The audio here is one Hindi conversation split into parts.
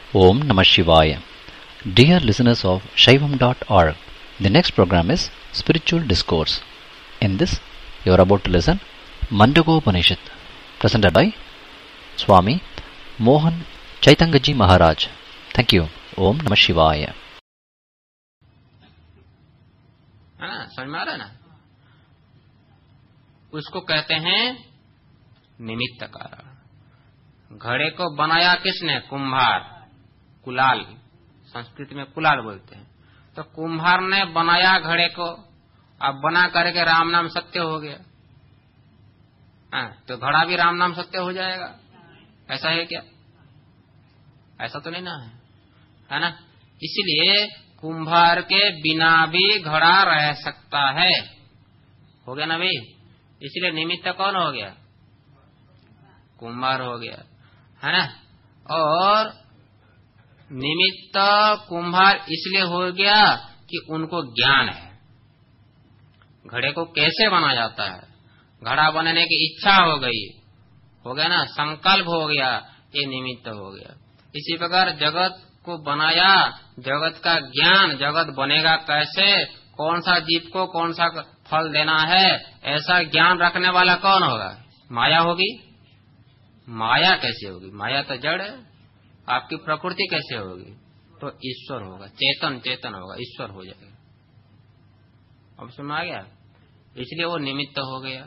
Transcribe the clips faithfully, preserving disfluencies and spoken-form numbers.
Om Namah Shivaya. Dear listeners of Shaivam dot org, the next program is Spiritual Discourse. In this, you are about to listen Mandagopanishad, presented by Swami Mohan Chaitangaji Maharaj. Thank you. Om Namah Shivaya. है ना, समझ में आ रहा है ना? उसको कहते हैं निमित्त कारण। घड़े को बनाया किसने? कुम्हार, कुलाल, संस्कृत में कुलाल बोलते हैं। तो कुम्हार ने बनाया घड़े को, अब बना करके राम नाम सत्य हो गया। आ, तो घड़ा भी राम नाम सत्य हो जाएगा? ऐसा है क्या? ऐसा तो नहीं ना है, है ना? इसलिए कुम्हार के बिना भी घड़ा रह सकता है। हो गया ना भाई? इसलिए निमित्त कौन हो गया? कुम्हार हो गया, है ना? और निमित्त कुम्हार इसलिए हो गया कि उनको ज्ञान है घड़े को कैसे बना जाता है। घड़ा बनने की इच्छा हो गई, हो गया ना, संकल्प हो गया, ये निमित्त हो गया। इसी प्रकार जगत को बनाया, जगत का ज्ञान, जगत बनेगा कैसे, कौन सा जीव को कौन सा फल देना है, ऐसा ज्ञान रखने वाला कौन होगा? माया होगी। माया कैसे होगी? माया तो जड़ है। आपकी प्रकृति कैसे होगी? तो ईश्वर होगा, चेतन चेतन होगा, ईश्वर हो जाएगा। अब समझ आ गया? इसलिए वो निमित्त हो गया।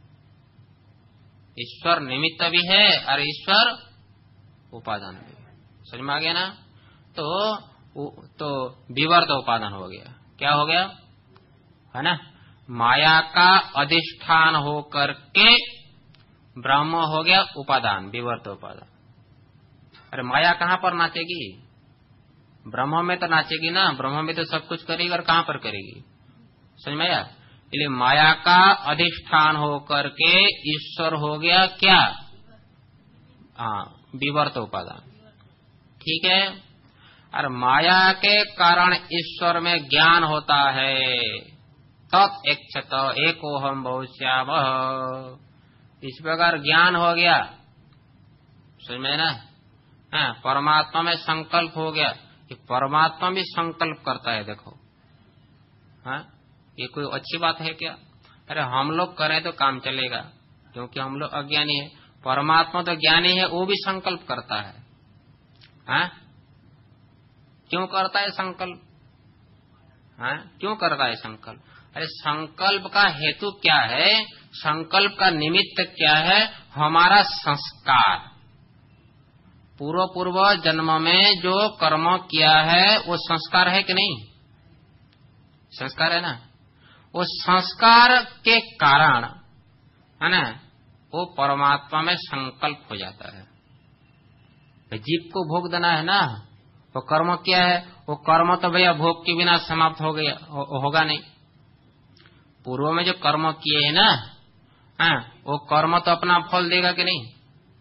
ईश्वर निमित्त भी है और ईश्वर उपादान भी है। समझ में आ गया ना? तो तो विवर्त उपादान हो गया। क्या हो गया? है ना? माया का अधिष्ठान होकर के ब्रह्म हो गया उपादान, विवर्त उपादान। अरे माया कहाँ पर नाचेगी? ब्रह्म में तो नाचेगी ना। ब्रह्म में तो सब कुछ करेगी, और कहाँ पर करेगी? समझ में आया? इसलिए माया का अधिष्ठान होकर के ईश्वर हो गया क्या? हाँ, विवर्त उपादान। ठीक है। और माया के कारण ईश्वर में ज्ञान होता है। तत् एक्छत एकोहम बहुश्यामः, इस प्रकार ज्ञान हो गया। समझ में ना? हाँ, परमात्मा में संकल्प हो गया कि परमात्मा भी संकल्प करता है। देखो, हाँ, ये कोई अच्छी बात है क्या? अरे हम लोग करें तो काम चलेगा, क्योंकि हम लोग अज्ञानी है। परमात्मा तो ज्ञानी है, वो भी संकल्प करता है। हाँ, क्यों करता है संकल्प? हाँ, क्यों करता है संकल्प? अरे संकल्प का हेतु क्या है? संकल्प का निमित्त क्या है? हमारा संस्कार। पूर्व पूर्व जन्म में जो कर्म किया है वो संस्कार है कि नहीं? संस्कार है ना? वो संस्कार के कारण, है ना, वो परमात्मा में संकल्प हो जाता है। जीव को भोग देना है ना, वो कर्म क्या है? वो कर्म तो भैया भोग के बिना समाप्त हो गया, हो, होगा नहीं। पूर्व में जो कर्म किए है ना, हाँ, वो कर्म तो अपना फल देगा कि नहीं?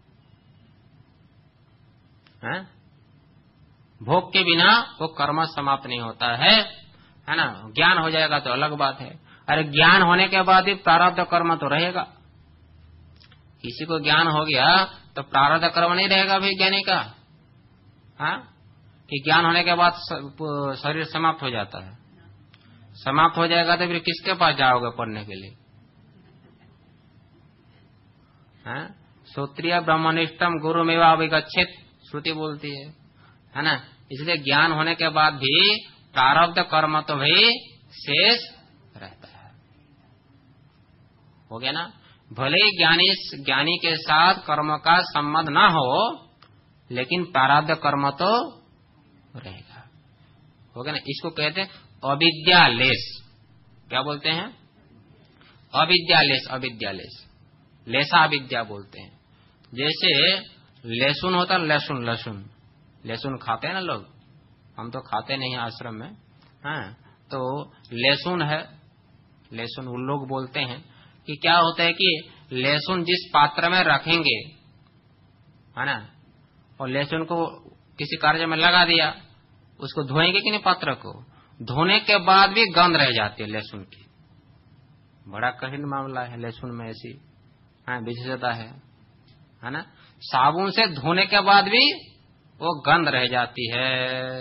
हाँ? भोग के बिना वो कर्म समाप्त नहीं होता है, है ना? ज्ञान हो जाएगा तो अलग बात है। अरे ज्ञान होने के बाद भी प्रारब्ध कर्म तो रहेगा। किसी को ज्ञान हो गया तो प्रारब्ध कर्म नहीं रहेगा भाई ज्ञानी का। हाँ, कि ज्ञान होने के बाद शरीर समाप्त हो जाता है। समाप्त हो जाएगा तो फिर किसके पास जाओगे पढ़ने के लिए? हाँ, श्रोत्रिय ब्रह्मनिष्ठम गुरुमेवा अभिगच्छेत, श्रुति बोलती है, है ना? इसलिए ज्ञान होने के बाद भी प्रारब्ध कर्म तो भाई शेष रहता है। हो गया ना? भले ही ज्ञानी ज्ञानी के साथ कर्म का संबंध ना हो, लेकिन प्रारब्ध कर्म तो रहेगा। हो गया ना? इसको कहते हैं अविद्यालेश। क्या बोलते हैं? अविद्यालेश। अविद्यालेश, लेसा विद्या बोलते हैं। जैसे लहसुन होता है, लहसुन लहसुन लहसुन खाते हैं ना लोग, हम तो खाते नहीं आश्रम में। हाँ, तो लहसुन है, लहसुन उन लोग बोलते हैं कि क्या होता है कि लहसुन जिस पात्र में रखेंगे, है ना, और लहसुन को किसी कार्य में लगा दिया, उसको धोएंगे कि नहीं? पात्र को धोने के बाद भी गंध रह जाती है लहसुन की। बड़ा कठिन मामला है लहसुन में, ऐसी हाँ विशेषता है, है ना? साबुन से धोने के बाद भी वो गंध रह जाती है।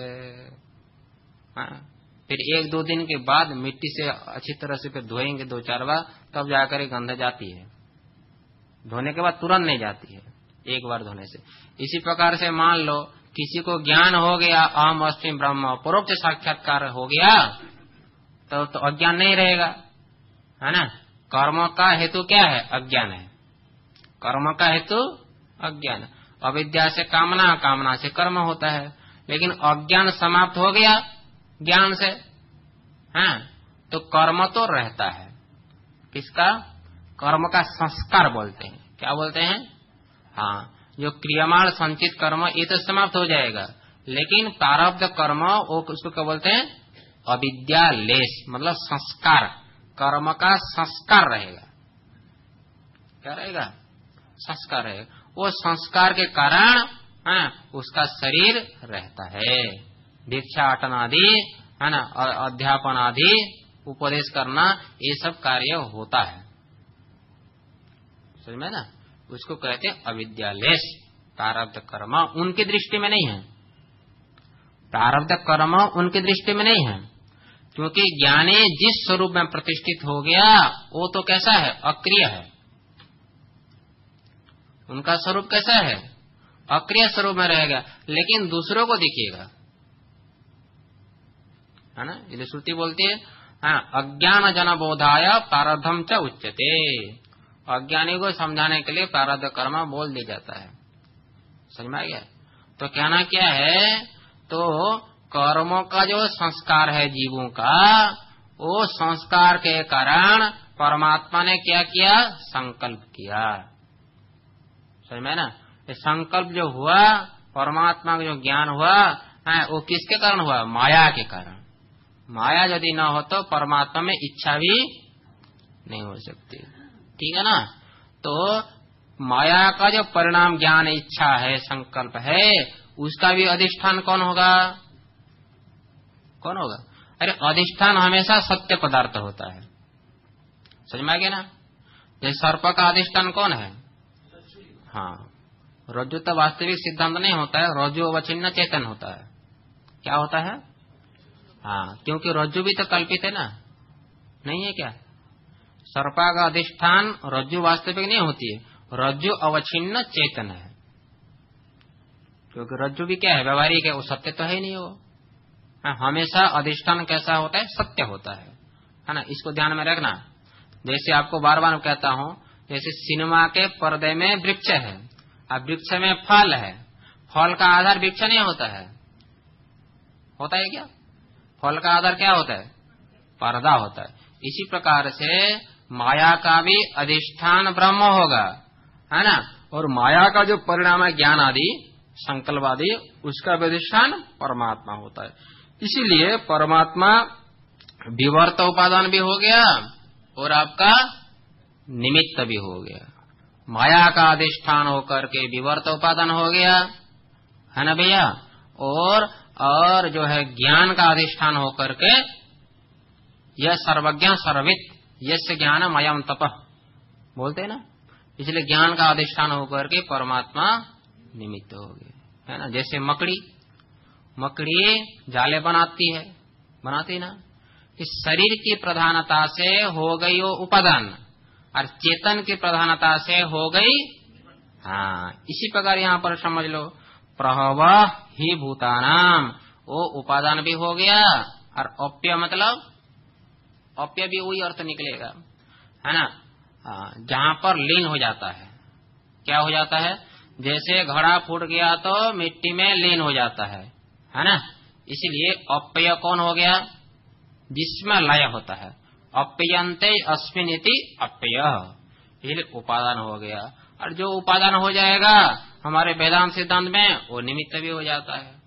हाँ? फिर एक दो दिन के बाद मिट्टी से अच्छी तरह से फिर धोएंगे दो चार बार, तब जाकर गंध जाती है। धोने के बाद तुरंत नहीं जाती है, एक बार धोने से। इसी प्रकार से मान लो किसी को ज्ञान हो गया, अहम अस्मि ब्रह्म, परोक्ष साक्षात्कार हो गया, तो, तो अज्ञान नहीं रहेगा, है ना। कर्म का हेतु क्या है? अज्ञान है। कर्म का हेतु अज्ञान। अविद्या से कामना, कामना से कर्म होता है। लेकिन अज्ञान समाप्त हो गया ज्ञान से, हाँ, तो कर्म तो रहता है। किसका? कर्म का संस्कार बोलते हैं। क्या बोलते हैं? हाँ, जो क्रियामाण संचित कर्म ये तो समाप्त हो जाएगा, लेकिन प्रारब्ध कर्म वो उसको क्या बोलते हैं? अविद्या लेश, मतलब संस्कार। कर्म का संस्कार रहेगा। क्या रहेगा? संस्कार रहेगा। वो संस्कार के कारण हाँ, उसका शरीर रहता है। भिक्षाटन आदि, है ना, अध्यापन आदि, उपदेश करना, ये सब कार्य होता है। समझ में ना? उसको कहते हैं अविद्यालेश। प्रारब्ध कर्म उनकी दृष्टि में नहीं है। प्रारब्ध कर्म उनकी दृष्टि में नहीं है, क्योंकि ज्ञानी जिस स्वरूप में प्रतिष्ठित हो गया वो तो कैसा है? अक्रिय है। उनका स्वरूप कैसा है? अक्रिय स्वरूप में रहेगा, लेकिन दूसरों को दिखेगा, है ना। इसलिए श्रुति बोलती है हाँ, अज्ञान जन बोधाय प्रारब्धम च उच्यते। अज्ञानी को समझाने के लिए प्रारब्ध कर्म बोल दिया जाता है। समझ में आ गया? तो कहना क्या है? तो कर्मों का जो संस्कार है जीवों का, वो संस्कार के कारण परमात्मा ने क्या किया? संकल्प किया। समझ में ना? ये संकल्प जो हुआ, परमात्मा का जो ज्ञान हुआ है, वो किसके कारण हुआ? माया के कारण। माया यदि न हो तो परमात्मा में इच्छा भी नहीं हो सकती। ठीक है ना। तो माया का जो परिणाम ज्ञान इच्छा है, संकल्प है, उसका भी अधिष्ठान कौन होगा? कौन होगा? अरे अधिष्ठान हमेशा सत्य पदार्थ होता है। समझ में आ गया ना। जैसे सर्प का अधिष्ठान कौन है? हाँ, रज्जु तो वास्तविक सिद्धांत नहीं होता है, रज्जु अवच्छिन्न चेतन होता है। क्या होता है? हाँ, क्योंकि रज्जु भी तो कल्पित है ना, नहीं है क्या? सर्पा का अधिष्ठान रज्जु वास्तविक नहीं होती है, रज्जु अवच्छिन्न चेतन है। क्योंकि रज्जु भी क्या है? व्यवहारिक है, वो सत्य तो है नहीं। वो हमेशा अधिष्ठान कैसा होता है? सत्य होता है, है ना। इसको ध्यान में रखना। जैसे आपको बार बार कहता हूँ, जैसे सिनेमा के पर्दे में वृक्ष है, अब वृक्ष में फल है, फल का आधार वृक्ष नहीं होता है। होता है क्या? फल का आधार क्या होता है? पर्दा होता है। इसी प्रकार से माया का भी अधिष्ठान ब्रह्म होगा, है ना। और माया का जो परिणाम है ज्ञान आदि, संकल्प आदि, उसका भी अधिष्ठान परमात्मा होता है। इसीलिए परमात्मा विवर्त उपादान भी हो गया और आपका निमित्त भी हो गया। माया का अधिष्ठान होकर के विवर्त उपादान हो गया, है ना भैया। और और जो है ज्ञान का अधिष्ठान होकर के यह सर्वज्ञ सर्ववित यस्य ज्ञान मयम तपः बोलते हैं ना। इसलिए ज्ञान का अधिष्ठान होकर के परमात्मा निमित्त हो गए, है ना। जैसे मकड़ी मकड़ी जाले बनाती है, बनाती ना। इस शरीर की प्रधानता से हो गई वो उपादान, और चेतन की प्रधानता से हो गई। हाँ, इसी प्रकार यहाँ पर समझ लो, प्रहवः ही भूतानाम, वो उपादान भी हो गया। और अप्य मतलब अप्य भी वही अर्थ निकलेगा, है ना। जहाँ पर लीन हो जाता है, क्या हो जाता है? जैसे घड़ा फूट गया तो मिट्टी में लीन हो जाता है, है ना। इसीलिए अप्य कौन हो गया? जिसमें लय होता है। अप्यन्ते अस्मिन् इति अप्य, इसलिए उपादान हो गया। और जो उपादान हो जाएगा हमारे वेदांत सिद्धांत में, वो निमित्त भी हो जाता है।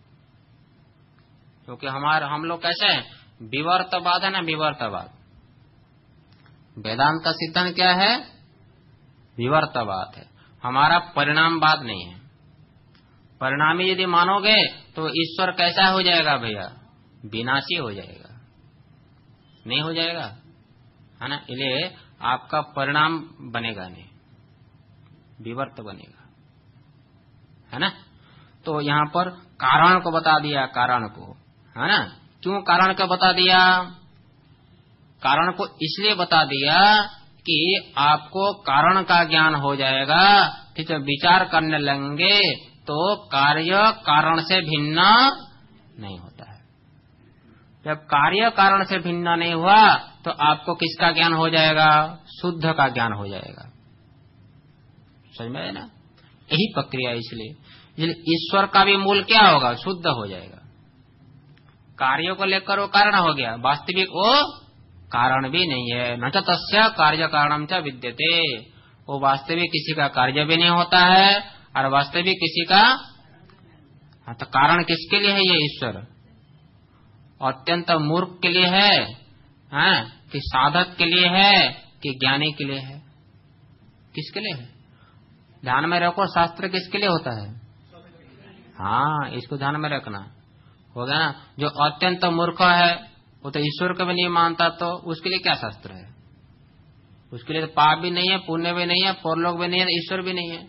क्योंकि हमारे हम लोग कैसे हैं? विवर्तवाद है ना, विवर्तवाद। वेदांत का सिद्धांत क्या है? विवर्तवाद है। हमारा परिणामवाद नहीं है। परिणामी यदि मानोगे तो ईश्वर कैसा हो जाएगा भैया? विनाशी हो जाएगा, नहीं हो जाएगा, है ना। इसलिए आपका परिणाम बनेगा नहीं, विवर्त बनेगा, है ना। तो यहाँ पर कारण को बता दिया, कारण को, है ना। क्यों कारण को बता दिया? कारण को इसलिए बता दिया कि आपको कारण का ज्ञान हो जाएगा, ठीक है। विचार करने लगेंगे तो कार्य कारण से भिन्न नहीं होता है। जब कार्य कारण से भिन्न नहीं हुआ तो आपको किसका ज्ञान हो जाएगा? शुद्ध का ज्ञान हो जाएगा। समझ में आया ना? यही प्रक्रिया। इसलिए इसलिए ईश्वर का भी मूल क्या होगा? शुद्ध हो जाएगा। कार्यों को लेकर वो कारण हो गया, वास्तविक वो कारण भी नहीं है। न च तस्य कार्य कारणम च विद्यते, वो वास्तविक किसी का कार्य भी नहीं होता है और वास्तविक किसी का। हाँ, तो कारण किसके लिए है? ये ईश्वर अत्यंत मूर्ख के लिए है, हाँ, कि साधक के लिए है, कि ज्ञानी के लिए है? किसके लिए है? ध्यान में रखो, शास्त्र किसके लिए होता है? हाँ, इसको ध्यान में रखना होगा ना। जो अत्यंत मूर्ख है वो तो ईश्वर को भी नहीं मानता, तो उसके लिए क्या शास्त्र है? उसके लिए तो पाप भी नहीं है, पुण्य भी नहीं है, परलोक भी नहीं है, ईश्वर भी नहीं है।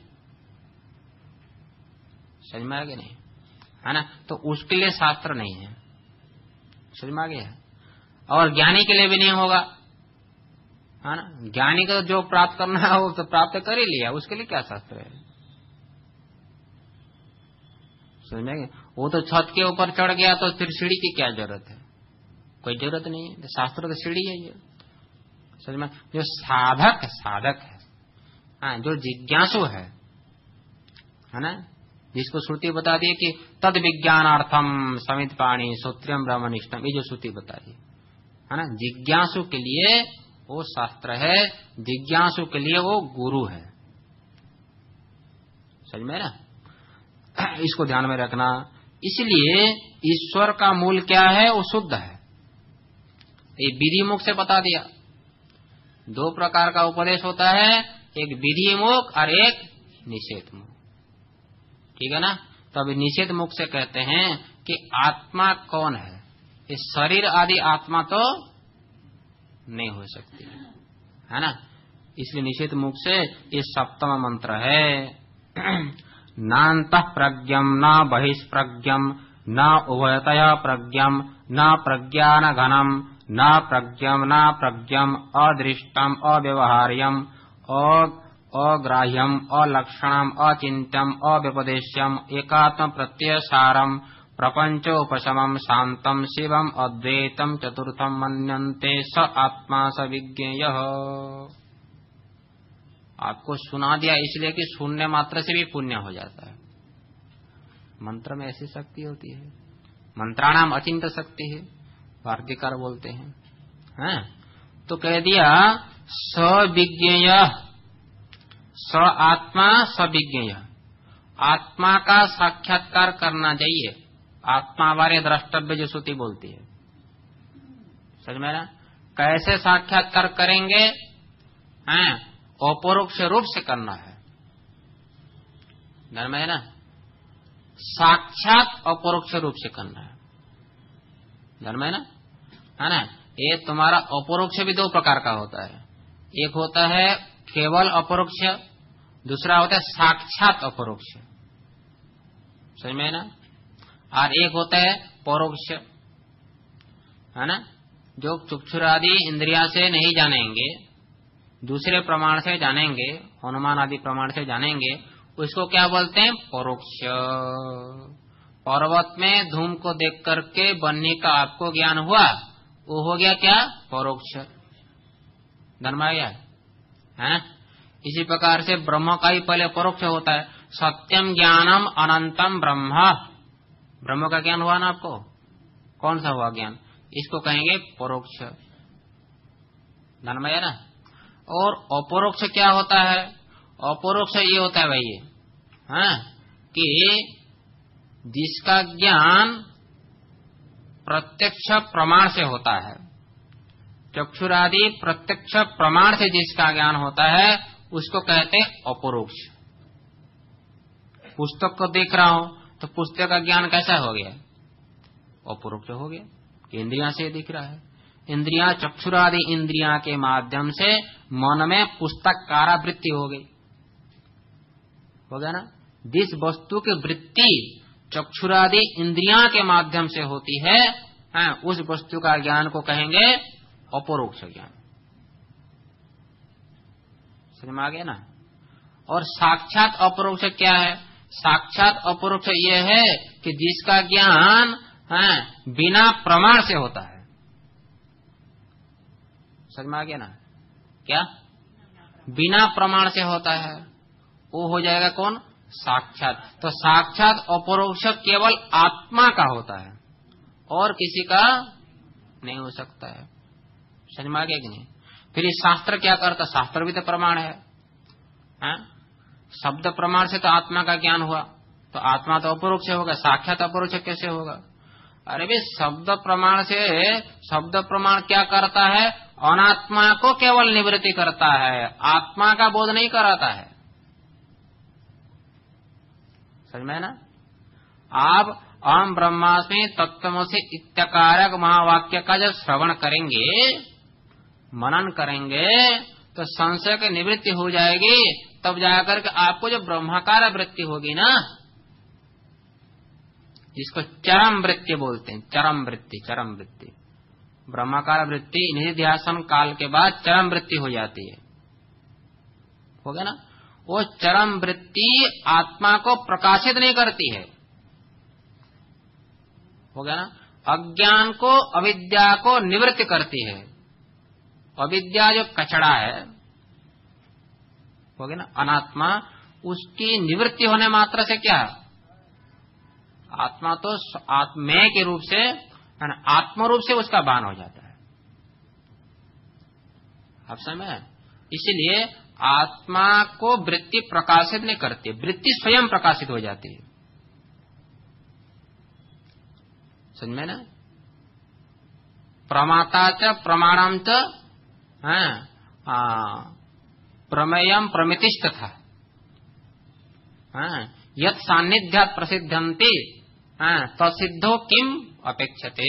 समझ में आ गया नहीं? है ना। तो उसके लिए शास्त्र नहीं है। समझ में आ गया? और ज्ञानी के लिए भी नहीं होगा, है ना। ज्ञानी को जो प्राप्त करना है वो तो प्राप्त कर ही लिया, उसके लिए क्या शास्त्र है? समझ में आ गया? वो तो छत के ऊपर चढ़ गया तो फिर सीढ़ी की क्या जरूरत है? कोई जरूरत नहीं है। शास्त्र तो सीढ़ी है ये। समझ में? जो साधक साधक है, हाँ, जो जिज्ञासु है, है ना, जिसको श्रुति बता दी कि तद विज्ञानार्थम समित पाणी सूत्रम ब्रह्मनिष्ठम, ये जो श्रुति बता दी, है ना, जिज्ञासु के लिए वो शास्त्र है, जिज्ञासु के लिए वो गुरु है। समझ में ना? इसको ध्यान में रखना। इसलिए ईश्वर का मूल क्या है? वो शुद्ध है। ये विधि मुख से बता दिया। दो प्रकार का उपदेश होता है, एक विधि मुख और एक निषेध मुख, ठीक है ना। तो अभी निषेध मुख से कहते हैं कि आत्मा कौन है? ये शरीर आदि आत्मा तो नहीं हो सकती, है ना। इसलिए निषेध मुख से ये सप्तम मंत्र है। नान्तः प्रज्ञम न बहिष्प्रज्ञम न उभयतया प्रज्ञम न प्रज्ञान घनम न प्रज्ञम न प्रज्ञम अदृष्टम अव्यवहार्यम अग्राह्यम अलक्षणम अचिंत्यम अव्यपदेश्यम एकात्म प्रत्ययसारम प्रपंचोपशमम शांतम शिवम अद्वैतम चतुर्थम मन्यन्ते स आत्मा स विज्ञेयः। आपको सुना दिया इसलिए कि सुनने मात्र से भी पुण्य हो जाता है। मंत्र में ऐसी शक्ति होती है। मंत्राणाम अचिंत शक्ति है, वार्तिकार बोलते हैं, हैं? तो कह दिया सविज्ञेय, स आत्मा सविज्ञेय, आत्मा का साक्षात्कार करना चाहिए। आत्मा बारे द्रष्टव्य जो श्रुति बोलती है, समझ में ना। कैसे साक्षात्कार करेंगे? हैं? अपरोक्ष रूप से करना है, धर्म है ना। साक्षात अपरोक्ष रूप से करना है, धर्म है ना, है ना। ये तुम्हारा अपरोक्ष भी दो प्रकार का होता है। एक होता है केवल अपरोक्ष, दूसरा होता है साक्षात अपरोक्ष, समझ में है ना। और एक होता है परोक्ष, है ना, जो चक्षुरादि इंद्रिया से नहीं जानेंगे, दूसरे प्रमाण से जानेंगे, अनुमान आदि प्रमाण से जानेंगे, उसको क्या बोलते हैं? परोक्ष। पर्वत में धूम को देख करके बनने का आपको ज्ञान हुआ, वो हो गया क्या? परोक्ष। धर्म आ गया, है ना। इसी प्रकार से ब्रह्म का ही पहले परोक्ष होता है। सत्यम ज्ञानम अनंतम ब्रह्म, ब्रह्म का ज्ञान हुआ ना आपको, कौन सा हुआ ज्ञान? इसको कहेंगे परोक्ष, धर्म है ना। और अपरोक्ष क्या होता है? अपरोक्ष ये होता है भाई, हाँ, कि जिसका ज्ञान प्रत्यक्ष प्रमाण से होता है, चक्षुरादि प्रत्यक्ष प्रमाण से जिसका ज्ञान होता है उसको कहते हैं अपरोक्ष। पुस्तक को देख रहा हूं तो पुस्तक का ज्ञान कैसा हो गया? अपरोक्ष हो गया, इंद्रियां से दिख रहा है। इंद्रियां चक्षुरादि इंद्रियां के माध्यम से मन में पुस्तक कारा वृत्ति हो गई, हो गया ना। जिस वस्तु की वृत्ति चक्षुरादि इंद्रियां के माध्यम से होती है, है उस वस्तु का ज्ञान को कहेंगे अपरोक्ष ज्ञान। समझ में आ गया ना। और साक्षात अपरोक्ष क्या है? साक्षात अपरोक्ष ये है कि जिसका ज्ञान है बिना प्रमाण से होता है। समझ में आ गया ना। क्या? बिना प्रमाण से होता है, वो हो जाएगा कौन? साक्षात। तो साक्षात अपरोक्ष केवल आत्मा का होता है और किसी का नहीं हो सकता है। समझ में आ गया कि नहीं? फिर ये शास्त्र क्या करता? शास्त्र भी तो प्रमाण है, है? शब्द प्रमाण से तो आत्मा का ज्ञान हुआ, तो आत्मा तो अपरोक्ष होगा, साक्षात अपरोक्ष कैसे होगा? अरे भाई शब्द प्रमाण से, शब्द प्रमाण क्या करता है? अनात्मा को केवल निवृत्ति करता है, आत्मा का बोध नहीं कराता है। समझ में ना। आप अहम ब्रह्मास्मि तत्त्वमसि इत्याकारक महावाक्य का जब श्रवण करेंगे, मनन करेंगे, तो संशय की निवृत्ति हो जाएगी। तब जाकर के आपको जो ब्रह्माकार वृत्ति होगी ना, जिसको चरम वृत्ति बोलते हैं, चरम वृत्ति, चरम वृत्ति, ब्रह्माकार वृत्ति निधिध्यासन काल के बाद चरम वृत्ति हो जाती है, हो गया ना। वो चरम वृत्ति आत्मा को प्रकाशित नहीं करती है, हो गया ना। अज्ञान को, अविद्या को निवृत्त करती है। अविद्या जो कचड़ा है, हो गया ना, अनात्मा, उसकी निवृत्ति होने मात्र से क्या, आत्मा तो आत्मे के रूप से, आत्म रूप से उसका भान हो जाता है। आप समझ? इसलिए आत्मा को वृत्ति प्रकाशित नहीं करती, वृत्ति स्वयं प्रकाशित हो जाती है। समझ में ना। प्रमाता च प्रमाणम च प्रमेयम प्रमितिष्ठ था, यत् सान्निध्यात् प्रसिद्धन्ति तसिद्धो किम अपेक्षते,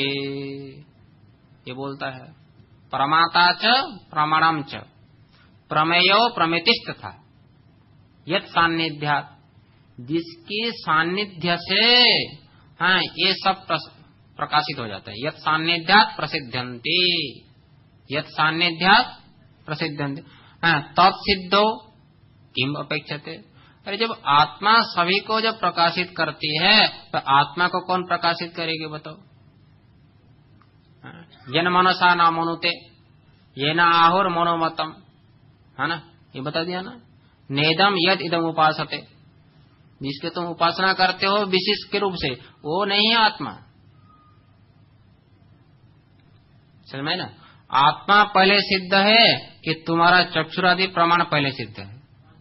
ये बोलता है। प्रमाता च प्रमाणम च प्रमेयो प्रमितिष्ठ था, यत् सान्निध्यात्, जिसकी सान्निध्य से हाँ ये सब प्रकाशित हो जाता है। यत् सान्निध्यात् प्रसिद्धन्ति, यत् सान्निध्यात् प्रसिद्धन्ति तत्सिद्धो किम अपेक्षते। अरे जब आत्मा सभी को जब प्रकाशित करती है, तो आत्मा को कौन प्रकाशित करेगी बताओ? यन मनसा न मनुते ये न आहुर मनोमतम, है ना, ये बता दिया ना। नेदम यद इदम उपासते, जिसके तुम उपासना करते हो विशिष्ट के रूप से, वो नहीं है आत्मा। समझ में ना। आत्मा पहले सिद्ध है कि तुम्हारा चक्षुरादि प्रमाण पहले सिद्ध है।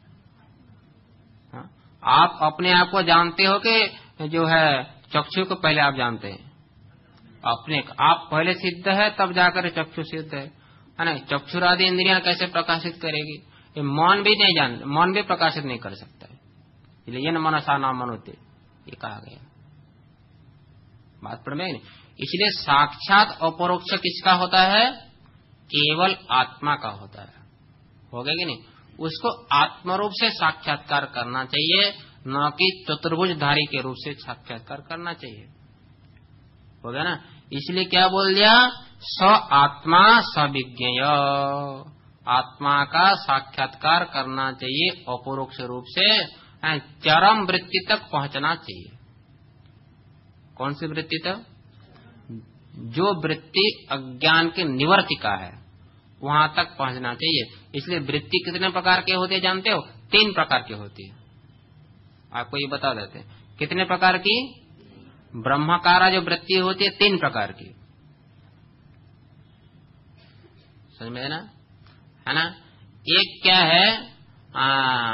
हा? आप अपने आप को जानते हो कि जो है चक्षु को पहले आप जानते हैं अपने, आप पहले सिद्ध है तब जाकर चक्षु सिद्ध है, है ना। चक्षुरादि इंद्रियां कैसे प्रकाशित करेगी? ये मन भी नहीं जान, मन भी प्रकाशित नहीं कर सकता है। इसलिए न मनसा न मनुते ये कहा गया। बात पढ़ में। इसलिए साक्षात अपरोक्ष किसका होता है? केवल आत्मा का होता है, हो गया कि नहीं। उसको आत्मरूप से साक्षात्कार करना चाहिए, न कि चतुर्भुजधारी के रूप से साक्षात्कार करना चाहिए, हो गया ना। इसलिए क्या बोल दिया? स आत्मा सविज्ञेय, आत्मा का साक्षात्कार करना चाहिए अपरोक्ष रूप से, चरम वृत्ति तक पहुंचना चाहिए। कौन सी वृत्ति तक? जो वृत्ति अज्ञान की निवर्तिका है, वहां तक पहुंचना चाहिए। इसलिए वृत्ति कितने प्रकार के होते हैं जानते हो? तीन प्रकार की होती है। आपको ये बता देते हैं कितने प्रकार की। ब्रह्माकारा जो वृत्ति होती है तीन प्रकार की, समझ में ना, है ना। एक क्या है? आ,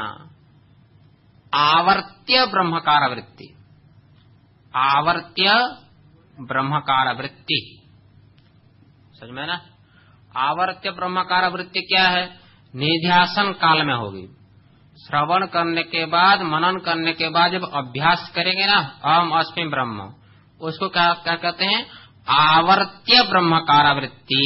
आवर्त्य ब्रह्मकार वृत्ति, आवर्त्य ब्रह्मकार वृत्ति, समझ में ना। आवर्त्य ब्रह्मकार वृत्ति क्या है? निध्यासन काल में होगी, श्रवण करने के बाद, मनन करने के बाद जब अभ्यास करेंगे ना, अहम अस्मि ब्रह्म, उसको क्या क्या कहते हैं? आवर्त्य ब्रह्मकार वृत्ति।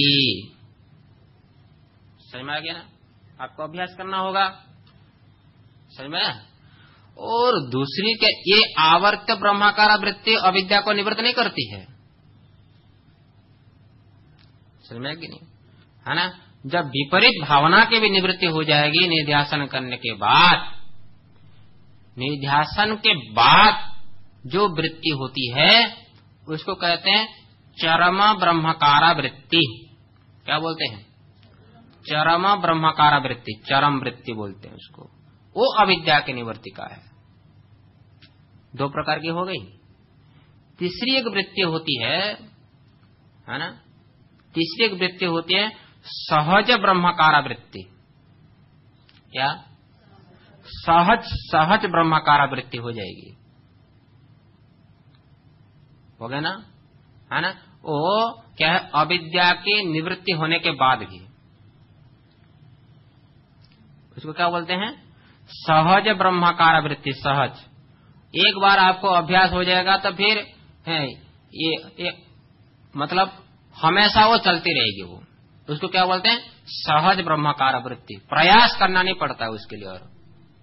समझ में आ गया ना। आपको अभ्यास करना होगा, समझ में। और दूसरी क्या, ये आवर्त ब्रह्माकार वृत्ति अविद्या को निवृत्त नहीं करती है। समझ में कि नहीं, है ना। जब विपरीत भावना की भी निवृत्ति हो जाएगी निध्यासन करने के बाद, निध्यासन के बाद जो वृत्ति होती है उसको कहते हैं चरम ब्रह्मकारा वृत्ति। क्या बोलते हैं? चरम ब्रह्मकारा वृत्ति, चरम वृत्ति बोलते हैं उसको। वो अविद्या की निवृत्ति का है। दो प्रकार की हो गई। तीसरी एक वृत्ति होती है, है ना, तीसरी एक वृत्ति होती है सहज ब्रह्मकारा वृत्ति। क्या? सहज सहज ब्रह्मकारा वृत्ति हो जाएगी, हो गया ना, है ना। वो क्या है? अविद्या की निवृत्ति होने के बाद भी उसको क्या बोलते हैं? सहज ब्रह्मकारा वृत्ति। सहज, एक बार आपको अभ्यास हो जाएगा तो फिर है ये, ये मतलब हमेशा वो चलती रहेगी। वो उसको क्या बोलते हैं? सहज ब्रह्मकारा वृत्ति। प्रयास करना नहीं पड़ता है उसके लिए। और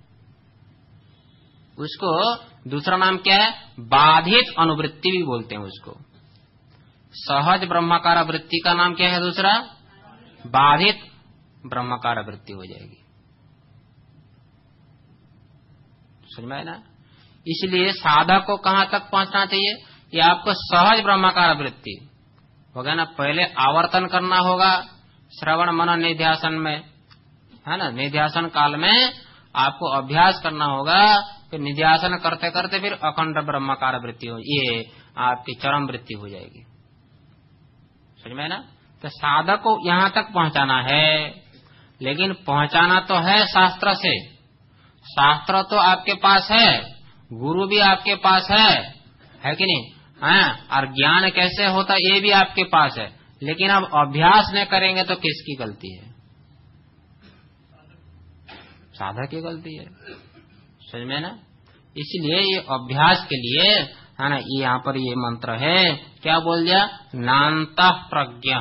उसको दूसरा नाम क्या है? बाधित अनुवृत्ति भी बोलते हैं उसको। सहज ब्रह्मकारा वृत्ति का नाम क्या है दूसरा? बाधित ब्रह्मकारा वृत्ति हो जाएगी। समझ में आया ना। इसलिए साधक को कहां तक पहुंचना चाहिए? ये आपको सहज ब्रह्मकारा वृत्ति हो गया ना। पहले आवर्तन करना होगा श्रवण मनन निध्यासन में, है ना। निध्यासन काल में आपको अभ्यास करना होगा। फिर निध्यासन करते करते फिर अखंड ब्रह्मकारा वृत्ति हो, ये आपकी चरम वृत्ति हो जाएगी। समझ में ना। तो साधक को यहां तक पहुंचाना है, लेकिन पहुंचाना तो है शास्त्र से। शास्त्र तो आपके पास है, गुरु भी आपके पास है, है कि नहीं? हाँ, और ज्ञान कैसे होता ये भी आपके पास है, लेकिन अब अभ्यास नहीं करेंगे तो किसकी गलती है? साधक की गलती है। समझ में ना। इसलिए ये अभ्यास के लिए, है ना, ये यहाँ पर ये मंत्र है, क्या बोल दिया? नान्तः प्रज्ञा,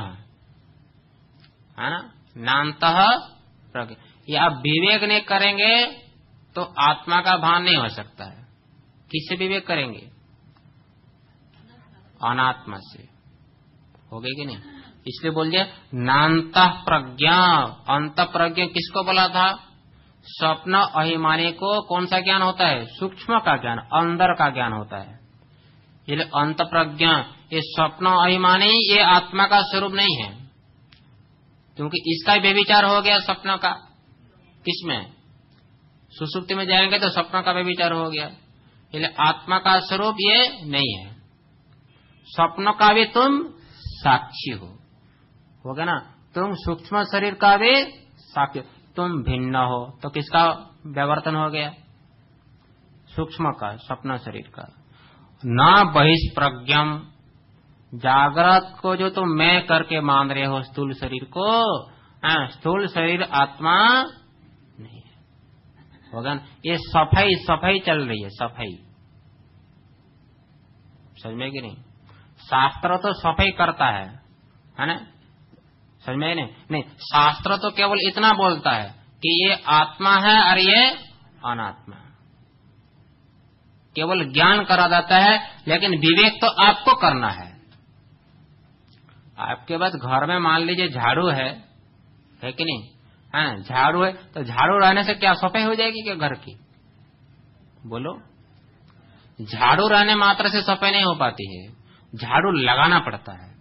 है ना, नान्तः प्रज्ञा। ये आप विवेक नहीं करेंगे तो आत्मा का भान नहीं हो सकता है। किससे विवेक करेंगे? अनात्मा से। हो गई कि नहीं? इसलिए बोल दिया नान्तः प्रज्ञा। अंत प्रज्ञा किसको बोला था? स्वप्न अभिमानी को कौन सा ज्ञान होता है? सूक्ष्म का ज्ञान, अंदर का ज्ञान होता है। ये अंत प्रज्ञा, ये स्वप्न अभिमानी, ये आत्मा का स्वरूप नहीं है, क्योंकि इसका व्यभिचार हो गया स्वप्न का। किसमें? सुसुप्ति में जाएंगे तो स्वप्न का व्यभिचार हो गया। इसलिए आत्मा का स्वरूप ये नहीं है। स्वप्न का भी तुम साक्षी हो, हो गया ना। तुम सूक्ष्म शरीर का भी साक्षी, तुम भिन्न हो, तो किसका व्यावर्तन हो गया? सूक्ष्म का, स्वप्न शरीर का। न बहिष्प्रज्ञम, जागृत को जो तुम मैं करके मान रहे हो स्थूल शरीर को, आ, स्थूल शरीर आत्मा नहीं है, होगा ना। ये सफाई सफाई चल रही है, सफाई। समझ में कि नहीं? शास्त्र तो सफाई करता है, है ना। समझ में नहीं? नहीं, शास्त्र तो केवल इतना बोलता है कि ये आत्मा है और ये अनात्मा है, केवल ज्ञान करा जाता है, लेकिन विवेक तो आपको करना है। आपके पास घर में मान लीजिए झाड़ू है, है कि नहीं? है, झाड़ू है, तो झाड़ू रहने से क्या सफाई हो जाएगी क्या घर की? बोलो। झाड़ू रहने मात्र से सफाई नहीं हो पाती है, झाड़ू लगाना पड़ता है,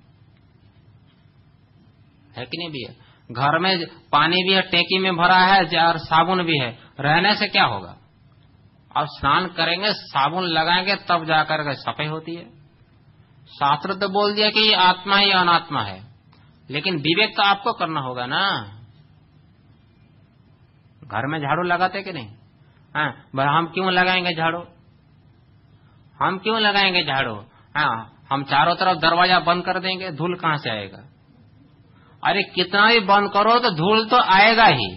है कि नहीं भैया? घर में पानी भी है, टैंकी में भरा है और साबुन भी है, रहने से क्या होगा? अब स्नान करेंगे, साबुन लगाएंगे, तब जाकर के सफाई होती है। शास्त्र तो बोल दिया कि ये आत्मा है, ये अनात्मा है, लेकिन विवेक तो आपको करना होगा ना। घर में झाड़ू लगाते कि नहीं? हाँ, हम क्यों लगाएंगे झाड़ू? हम क्यों लगाएंगे झाड़ू? हाँ, हम चारों तरफ दरवाजा बंद कर देंगे, धूल कहां से आएगा? अरे कितना भी बंद करो तो धूल तो आएगा ही,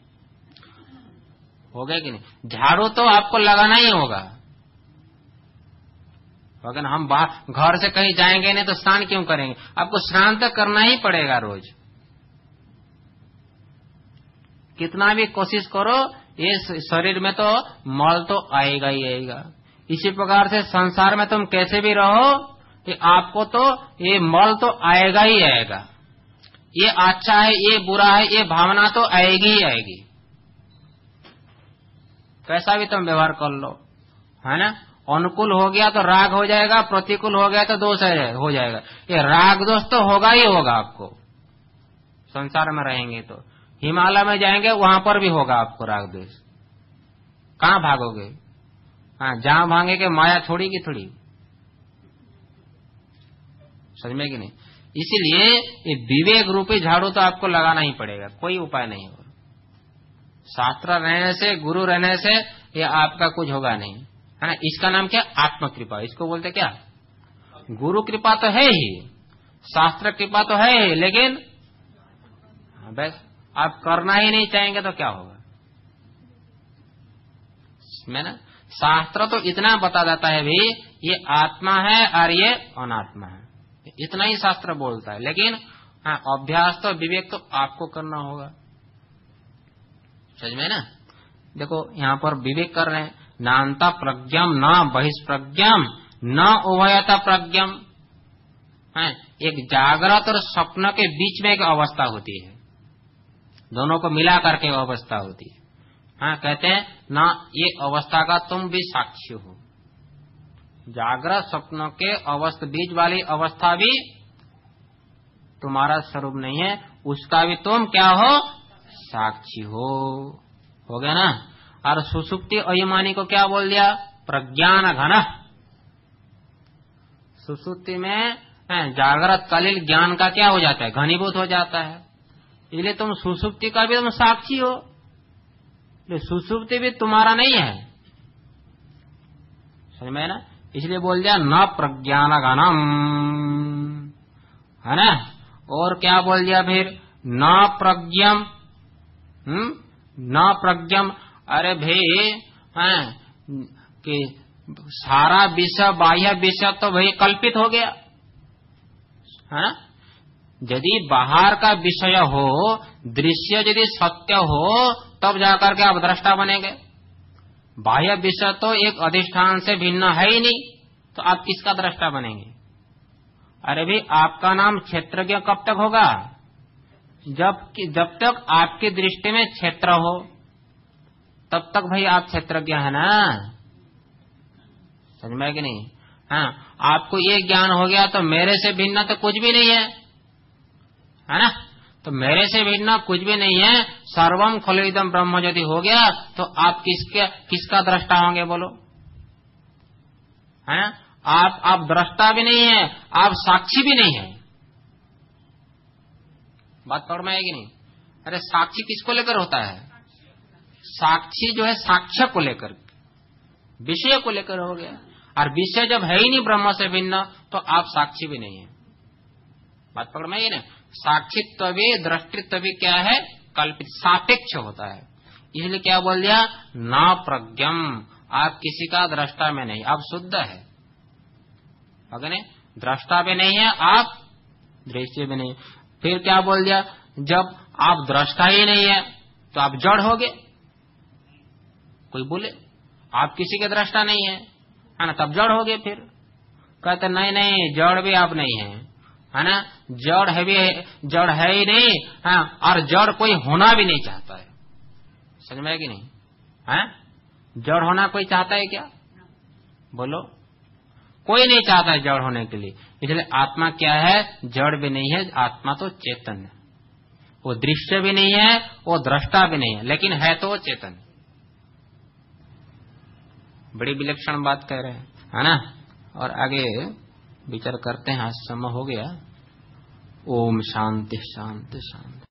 हो गया कि नहीं? झाड़ू तो आपको लगाना ही होगा, अगर हम बाहर घर से कहीं जाएंगे नहीं तो स्नान क्यों करेंगे? आपको स्नान तो करना ही पड़ेगा रोज। कितना भी कोशिश करो, ये शरीर में तो मल तो आएगा ही आएगा। इसी प्रकार से संसार में तुम कैसे भी रहो कि आपको तो ये मल तो आएगा ही आएगा। ये अच्छा है, ये बुरा है, ये भावना तो आएगी ही आएगी। कैसा भी तुम व्यवहार कर लो, है ना। अनुकूल हो गया तो राग हो जाएगा, प्रतिकूल हो गया तो दोष हो जाएगा। ये राग दोष तो होगा ही होगा आपको। संसार में रहेंगे तो हिमालय में जाएंगे वहां पर भी होगा आपको राग द्वेष। कहां भागोगे? हाँ, जहां भागेंगे माया छोड़ेगी थोड़ी, समझ में कि नहीं। इसीलिए ये विवेक रूपी झाड़ू तो आपको लगाना ही पड़ेगा, कोई उपाय नहीं होगा। शास्त्र रहने से, गुरु रहने से ये आपका कुछ होगा नहीं, है ना। इसका नाम क्या? आत्म कृपा। इसको बोलते क्या? गुरु कृपा तो है ही, शास्त्र कृपा तो है ही, लेकिन बस आप करना ही नहीं चाहेंगे तो क्या होगा, मैं ना। शास्त्र तो इतना बता देता है भी ये आत्मा है और ये अनात्मा है, इतना ही शास्त्र बोलता है। लेकिन हाँ, अभ्यास तो विवेक तो आपको करना होगा, समझ में ना। देखो यहाँ पर विवेक कर रहे हैं, नान्ता प्रज्ञम न बहिष्प्रज्ञम न उभयता प्रज्ञम। एक जागृत और स्वप्न के बीच में एक अवस्था होती है, दोनों को मिला करके अवस्था होती है। हाँ, कहते हैं ना, ये अवस्था का तुम भी साक्षी हो। जागृत स्वप्न के अवस्था बीच वाली अवस्था भी तुम्हारा स्वरूप नहीं है, उसका भी तुम क्या हो? साक्षी हो। हो गया ना। और सुसुप्ति अभिमानी को क्या बोल दिया? प्रज्ञान घन। सुसुप्ति में जागृत कालीन ज्ञान का क्या हो जाता है? घनीभूत हो जाता है। इसलिए तुम सुसुप्ति का भी तुम साक्षी हो, सुसुप्ति भी तुम्हारा नहीं है, समझ में ना। इसलिए बोल दिया न प्रज्ञान घनम, है ना। और क्या बोल दिया फिर? न प्रज्ञम, हम्म न प्रज्ञम। अरे भाई कि सारा विषय, बाह्य विषय तो भाई कल्पित हो गया, है ना। यदि बाहर का विषय हो, दृश्य यदि सत्य हो, तब जाकर के आप दृष्टा बनेंगे। बाह्य विषय तो एक अधिष्ठान से भिन्न है ही नहीं, तो आप किसका दृष्टा बनेंगे? अरे भाई, आपका नाम क्षेत्रज्ञ कब तक होगा? जब जब तक आपकी दृष्टि में क्षेत्र हो, तब तक भाई आप क्षेत्रज्ञ है ना, समझ में कि नहीं। हाँ, आपको ये ज्ञान हो गया तो मेरे से भिन्न तो कुछ भी नहीं है, है ना। तो मेरे से भिन्न कुछ भी नहीं है, सर्वम खलु इदं ब्रह्म यदि हो गया तो आप किसके किसका दृष्टा होंगे बोलो, है ना। आप आप दृष्टा भी नहीं है, आप साक्षी भी नहीं है। बात पढ़ में आएगी नहीं। अरे साक्षी किसको लेकर होता है? साक्षी जो है साक्ष्य को लेकर, विषय को लेकर हो गया। और विषय जब है ही नहीं ब्रह्म से भिन्न, तो आप साक्षी भी नहीं है। बात पकड़ में आएगी ना। साक्षित्व भी दृष्टित्व भी क्या है? कल्पित, सापेक्ष होता है। इसलिए क्या बोल दिया? न प्रज्ञम, आप किसी का दृष्टा में नहीं, आप शुद्ध है, अगर नहीं दृष्टा भी नहीं है, आप दृश्य भी नहीं। फिर क्या बोल दिया? जब आप दृष्टा ही नहीं है तो आप जड़ हो गए। कोई बोले आप किसी के दृष्टा नहीं है, है ना, तब जड़ हो गए। फिर कहते नहीं नहीं, जड़ भी आप नहीं है, है ना। जड़ है भी, जड़ है ही नहीं, हाँ, और जड़ कोई होना भी नहीं चाहता है, समझ में है कि नहीं। है जड़ होना कोई चाहता है क्या? बोलो, कोई नहीं चाहता है जड़ होने के लिए। इसलिए आत्मा क्या है? जड़ भी नहीं है, आत्मा तो चेतन है। वो दृश्य भी नहीं है, वो दृष्टा भी नहीं है, लेकिन है तो वो चेतन। बड़ी विलक्षण बात कह रहे हैं, है ना। और आगे विचार करते हैं, आज समय हो गया। ओम शांति शांति शांति।